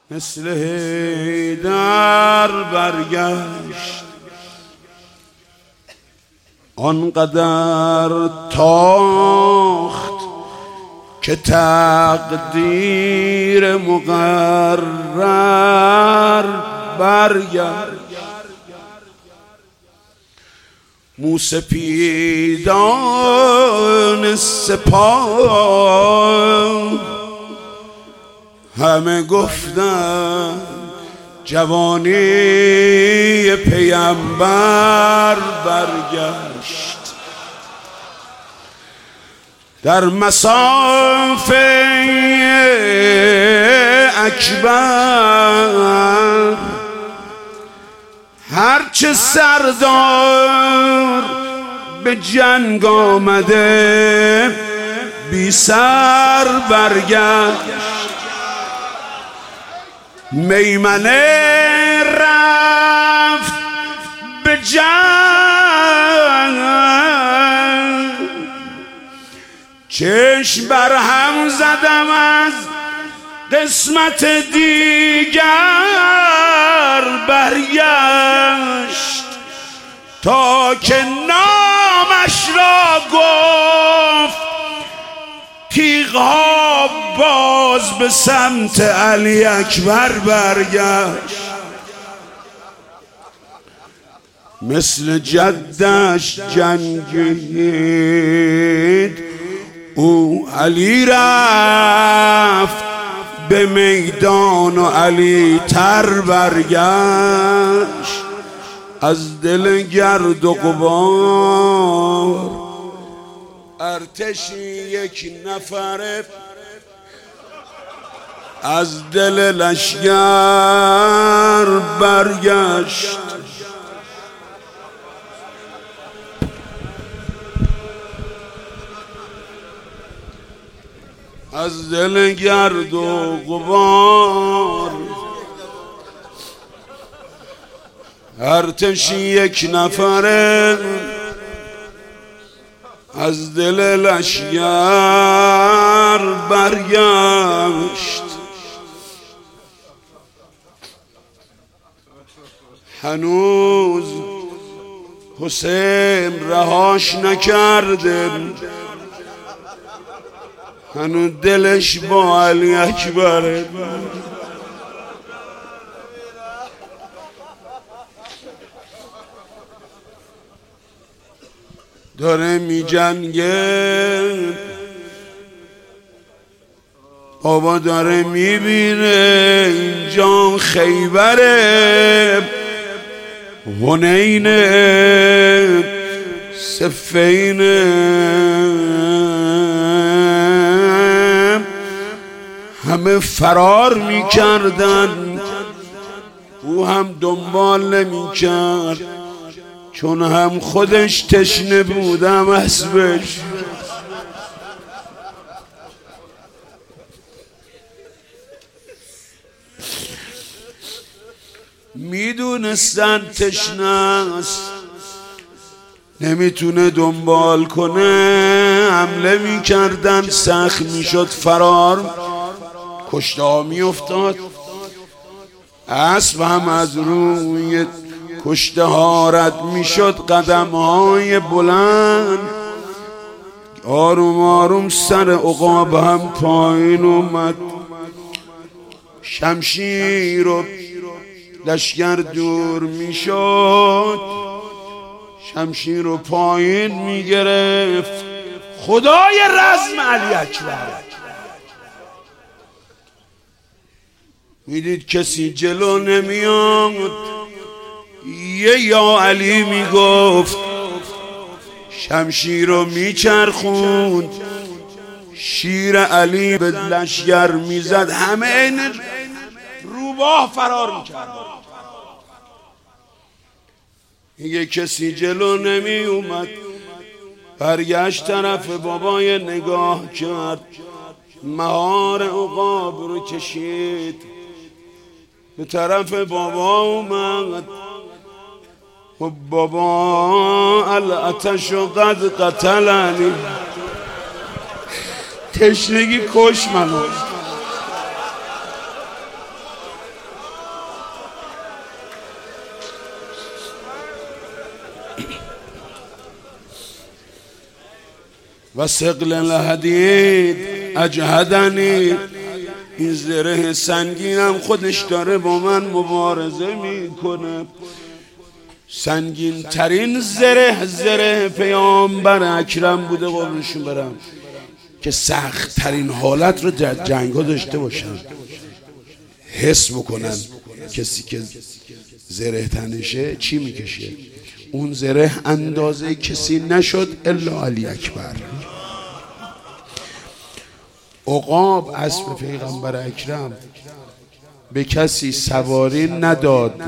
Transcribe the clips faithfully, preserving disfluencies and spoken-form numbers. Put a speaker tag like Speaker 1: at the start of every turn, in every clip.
Speaker 1: مثل حیدر برگشت، آنقدر تاخت که تقدیر مقرر برگشت. موسپیدان سپاه همه گفتن جوانی پیامبر برگشت. در مسافه اکبر هرچه سردار به جنگ آمده بی سر برگشت. میمنه رفت به جنگ، چشم بر هم زدم از قسمت دیگر برگشت، تا که نامش را گفت تیغها باز به سمت علی اکبر برگشت. مثل جدش جنگید او علی رفت به میدان و علی تر برگشت. از دل گرد و غبار ارتشی یک نفره از دل لشگر برگشت. از دل گرد و غبار ارتشی یک نفره از دل لشگر برگشت. هنوز حسین رهاش نکرده، هنوز دلش با علی اکبره. داره می جنگه، بابا داره می بینه اینجا خیبره، حنینه، صفینه، همه فرار می کردن، او هم دنبال نمی کرد، چون هم خودش تشنه بودم اسبش. میدونستن تشنه است، نمیتونه دنبال کنه، حمله میکردن، سخت میشد فرار، کشته ها میافتاد، اسب هم از روی کشته ها رد میشد، قدم های بلند، آروم آروم سر عقاب هم پایین اومد. شمشیر و لشگر دور میشد، شمشیر رو پایین میگرفت. خدای رزم علی اکبر. میدید کسی جلو نمیاد، یه یا علی میگفت، شمشیر رو میچرخوند، شیر علی به لشگر میزد، همه این روباه فرار میکرد. میگه کسی جلو نمی اومد، برگشت طرف بابای نگاه کرد، مهار عقاب رو کشید، به طرف بابا اومد. و بابا الاتش قد قتلنی، تشنگی کش منو. و ثقل الحدید اجهدنی. این زره سنگینم خودش داره با من مبارزه میکنه. سنگین ترین زره زره پیامبر اکرم بوده قربونشون برم که سخت ترین حالت رو در جنگ ها داشته باشن، حس بکنن کسی که زره تنشه چی میکشه. اون زره اندازه کسی نشد الا علی اکبر. عقاب اسب پیغمبر اکرم به کسی سواری نداد.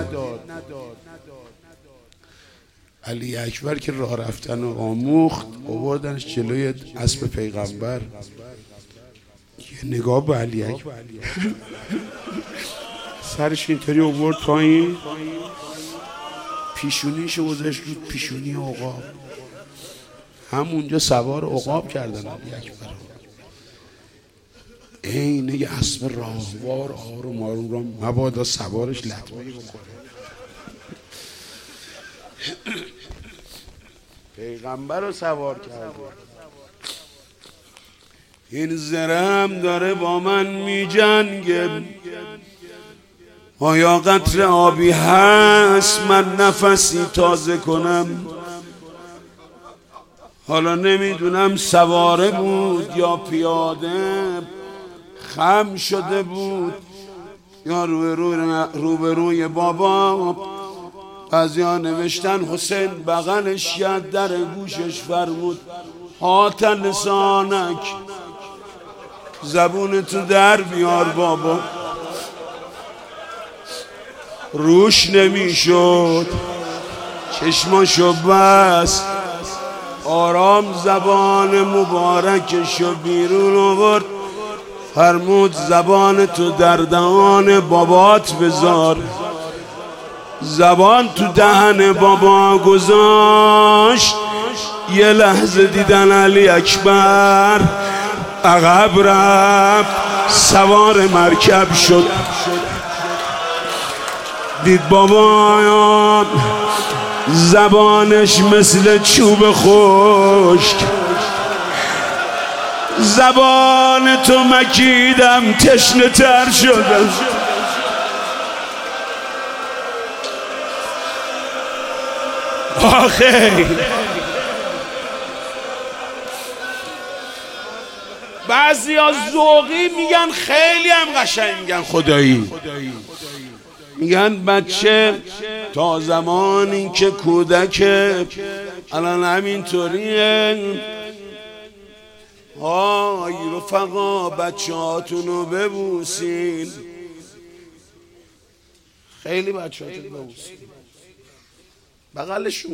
Speaker 1: علی اکبر که راه رفتن و آموخت آوردنش جلوی اسب پیغمبر. یه نگاه به علی اکبر سرش اینطوری آورد پایین، پیشونیشو گذاشت رو پیشونی عقاب. همونجا سوار عقاب کردن علی اکبر. عین یه اسب راهوار آروم آروم را مبادا سوارش لطمه‌ای بکنه. پیغمبر رو سوار کرده. این زرم داره با من می جنگه. آیا قطر آبی هست من نفسی تازه کنم؟ حالا نمیدونم سواره بود یا پیاده، خم شده بود یا روبروی بابا. بعضیا نوشتن حسین بغلش ید در گوشش فرمود هات لسانک، زبون تو در بیار بابا. روش نمیشد، چشماشو بست، آرام زبان مبارکشو بیرون آورد، فرمود زبان تو در دهان بابات بذار. زبان تو دهن بابا گذاشت. یه لحظه دیدن علی اکبر عقب رفت، سوار مرکب شد. دید بابا زبانش مثل چوب خشک. زبان تو مکیدم تشنه تر شدم. آخه بعضی ها ذوقی میگن خیلی هم قشنگ میگن خدایی. میگن بچه تا زمانی که کودکه الان همینطوریه. آی رفقا بچه هاتونو ببوسین، خیلی بچه هاتونو ببوسین، بغلشون.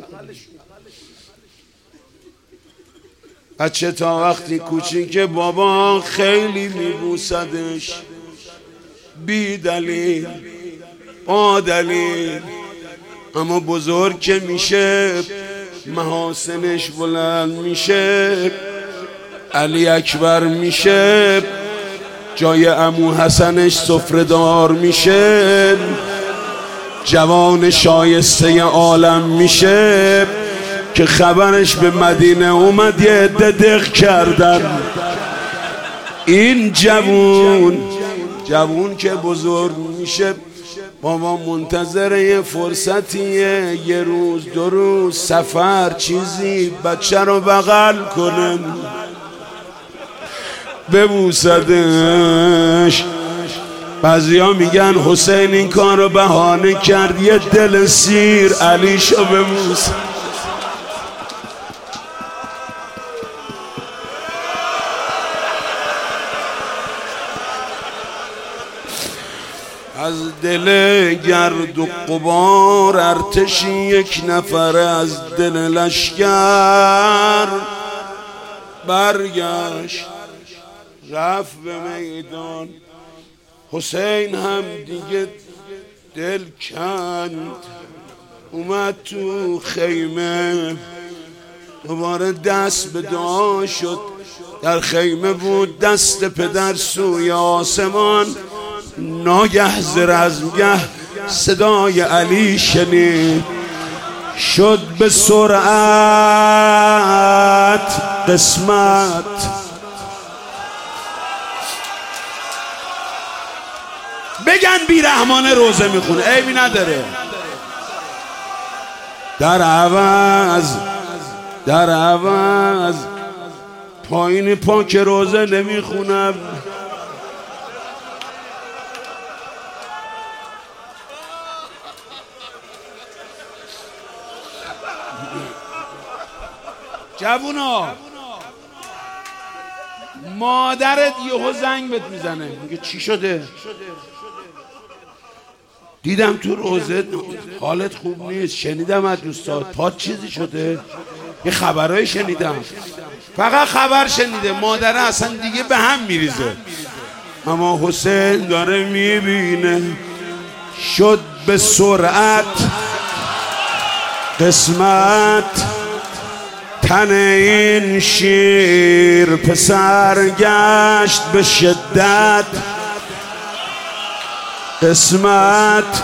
Speaker 1: بچه تا وقتی کوچیکه بابا خیلی میبوسدش بی دلیل با دلیل، اما بزرگ که میشه محاسنش بلند میشه، علی اکبر میشه، جای عمو حسنش سفره‌دار میشه، جوان شایسته عالم میشه که خبرش به مدینه اومد یه عده دق کردن. این جوون جوون که بزرگ میشه بابا منتظر یه فرصتیه، یه روز دو روز سفر چیزی بچه رو بغل کنه ببوسدش. بعضی ها میگن حسین این کار رو بهانه کرد یه دل سیر علیشو ببوس. از دل گرد و غبار ارتشی یک نفر از دل لشکر برگشت رفت به میدان. حسین هم دیگه دل کند اومد تو خیمه، دوباره دست به دعا شد. در خیمه بود دست پدر سوی آسمان. ناگه ز رزمگه صدای علی شنید، شد به سرعت قسمت. بگن بیرحمانه روزه میخونه، عیبی نداره. در عوض در عوض پایین پا که روزه نمیخونم. جوونا، مادرت یهو زنگ بهت میزنه میگه چی شده؟ دیدم تو روزه حالت خوب نیست، شنیدم از دوستات پات چیزی شده، یه خبرهای شنیدم. فقط خبر شنیده، مادره اصلا دیگه به هم میریزه. اما حسین داره میبینه شد به سرعت قسمت. تن این شیر پسر گشت به شدت قسمت.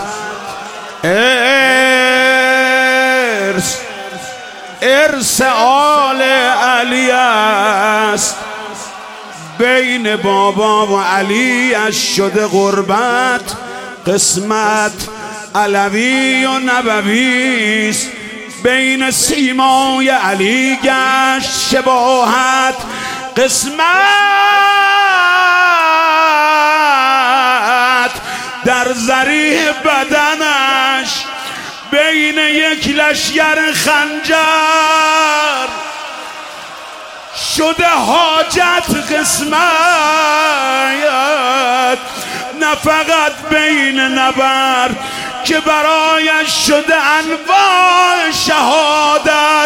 Speaker 1: ارث ارث آل علی است، بین بابا و علی اش شده غربت قسمت. علوی و نبوی است، بین سیمای علی گشت شباهت قسمت. در ضریح بدنش بین یک لشگر خنجر شده حاجت قسمت. نه فقط بین نبرد که برایش شده انواع شهادت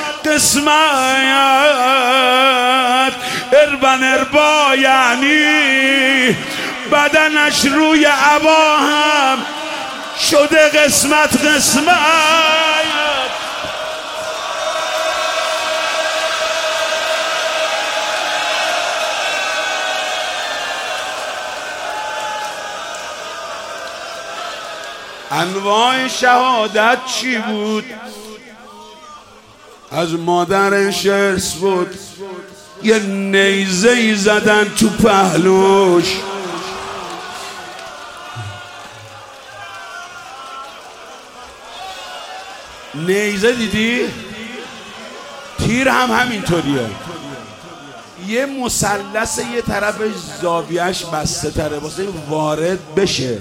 Speaker 1: قسمت. اربن اربا یعنی بدنش روی عبا هم شده قسمت قسمت. انواع شهادت چی بود؟ از مادرش ارث بود. یه نیزه ای زدن تو پهلوش، نیزه دیدی؟ تیر هم همینطوریه، یه مثلث یه طرفش زاویهش بسته تره واسه وارد بشه.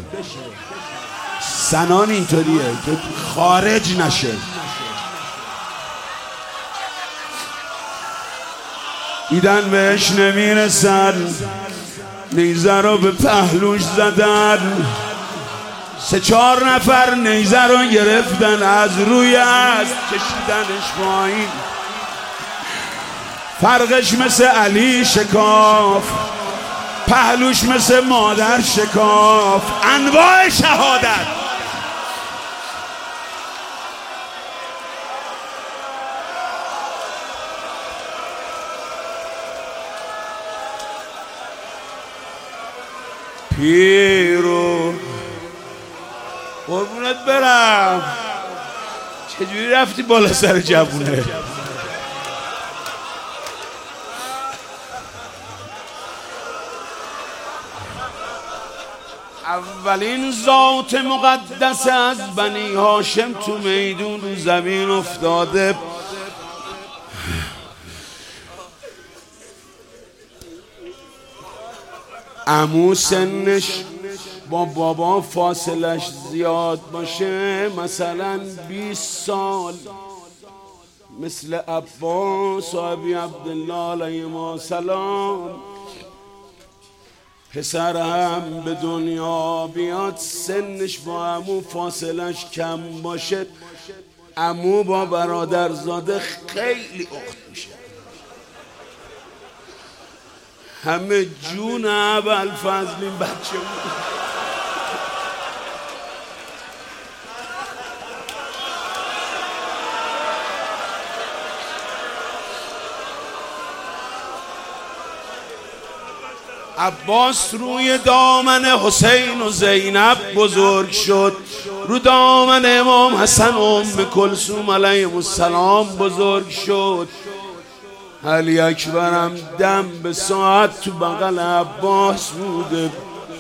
Speaker 1: سنان اینطوریه که خارج نشه. دیدن بهش نمیرسن، نیزه رو به پهلوش زدن. سه چهار نفر نیزه رو گرفتن، از روی اسب کشیدنش پایین. فرقش مثل علی شکاف، پهلوش مثل مادر شکاف. انواع شهادت. پیرو قربونت برم، چجوری رفتی بالا سر جوونه؟ اولین ذات مقدس از بنی هاشم تو میدون رو زمین افتاده. عمو سنش با بابا فاصلش زیاد باشه، مثلا بیست سال، مثل عباس و ابی عبدالله علیهم السلام. پسرم به دنیا بیاد سنش با عمو فاصلش کم باشه، عمو با برادرزاده خیلی اخت میشه. همه جون ابوالفضل این بچه بود. عباس روی دامن حسین و زینب بزرگ شد، رو دامن امام حسن و ام کلثوم علیهم السلام بزرگ شد. علی اکبرم دم به ساعت تو بغل عباس بوده.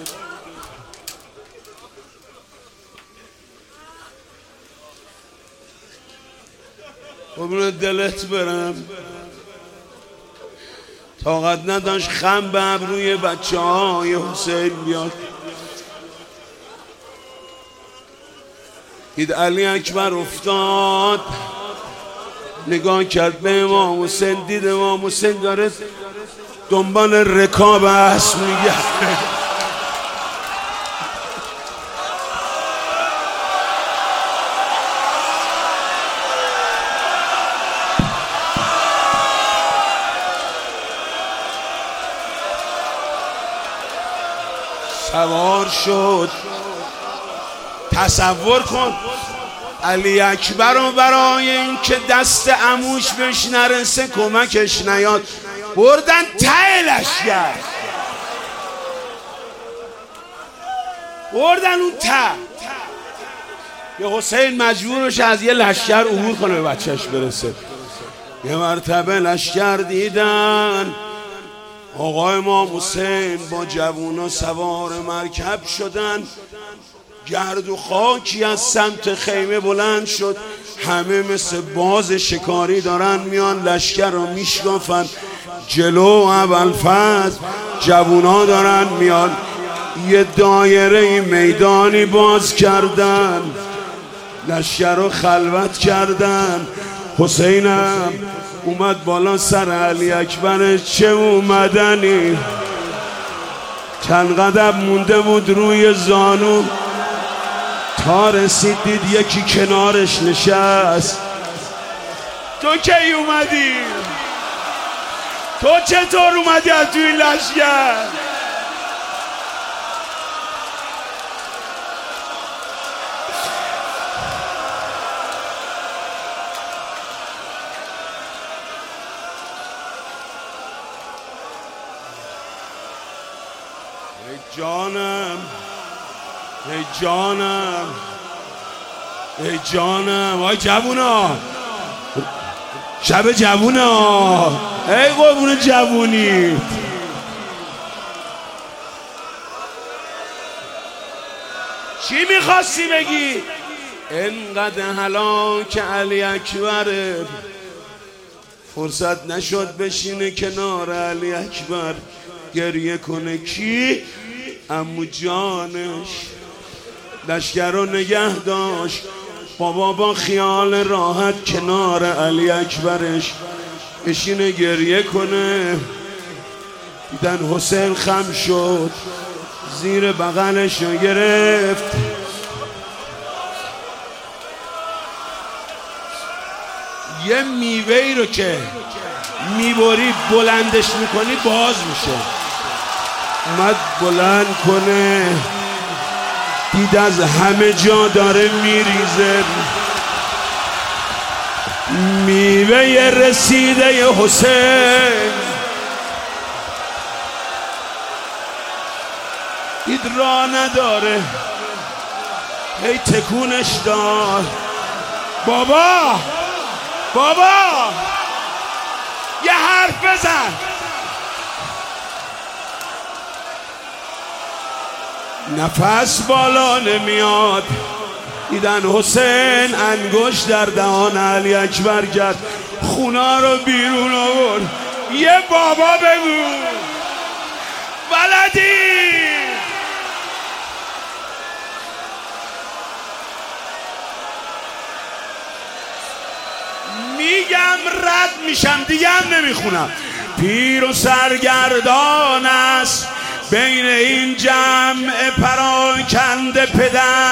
Speaker 1: قربون دلت برم، طاقت نداشت خم به ابروی بچه های حسین بیاد. دید علی اکبر افتاد، نگاه کرد به امام حسین، دید امام حسین داره دنبال رکاب اسب میگرده. سوار شد. تصور کن علی اکبر رو برای این که دست عموش بهش نرسه کمکش نیاد بردن ته لشگر، بردن اون ته. یه حسین مجبورش از یه لشگر عبور کنه به بچهش برسه. یه مرتبه لشگر دیدن آقای امام حسین با جوونا سوار مرکب شدن، گرد و خاکی از سمت خیمه بلند شد، همه مثل باز شکاری دارن میان لشکر رو میشکافن. جلو ابوالفضل جوونا دارن میان، یه دایره میدانی باز کردن، لشکر رو خلوت کردن. حسینم اومد بالا سر علی اکبر، چه اومدنی، چند قدم مونده بود روی زانو، تا رسید دید یکی کنارش نشست. تو کی اومدی؟ تو چطور اومدی از توی لشگر؟ ای جانم، ای جانم، ای جانم، آی جوونا، شب جوونا، ای قربون جوونی. چی میخواستی بگی؟ انقدر هلاک علی اکبر فرصت نشد بشینه کنار علی اکبر گریه کنه. کی؟ عمو جانش لشگر رو نگه داشت. بابا با خیال راحت کنار علی اکبرش بشینه گریه کنه. دیدن حسین خم شد، زیر بغلش رو گرفت، یه میوهی رو که میبری بلندش میکنی باز میشه. اومد بلند کنه، دید از همه جا داره میریزه میوه رسیده حسین. دید راه نداره، هی تکونش داد. بابا بابا یه حرف بزن. نفس بالا نمیاد. دیدن حسین انگشت در دهان علی اکبر کرد، خونا رو بیرون آورد. یه بابا بگو بلدی. میگم رد میشم دیگه هم نمیخونم. پیر و سرگردان است بین این جمع پراکنده پدر.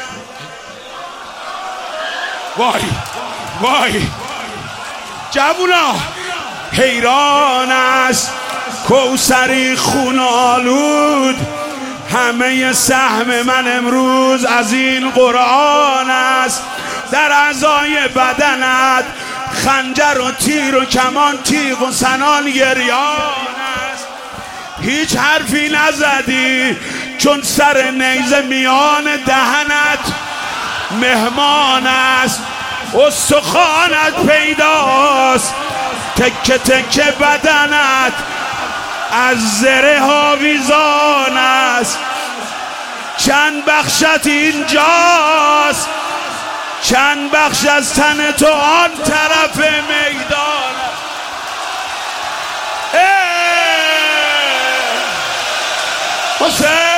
Speaker 1: وای وای جوونا، حیران است کوثری خونالود. همه سهم من امروز از این قرآن است. در اعضای بدنت خنجر و تیر و کمان، تیغ و سنان گریان است. هیچ حرفی نزدی چون سر نیزه میان دهنت مهمان است. استخوانت پیداست تکه تکه بدنت از زره آویزان است. چند بخشت اینجاست، چند بخش از تن تو آن طرف میدان. حسین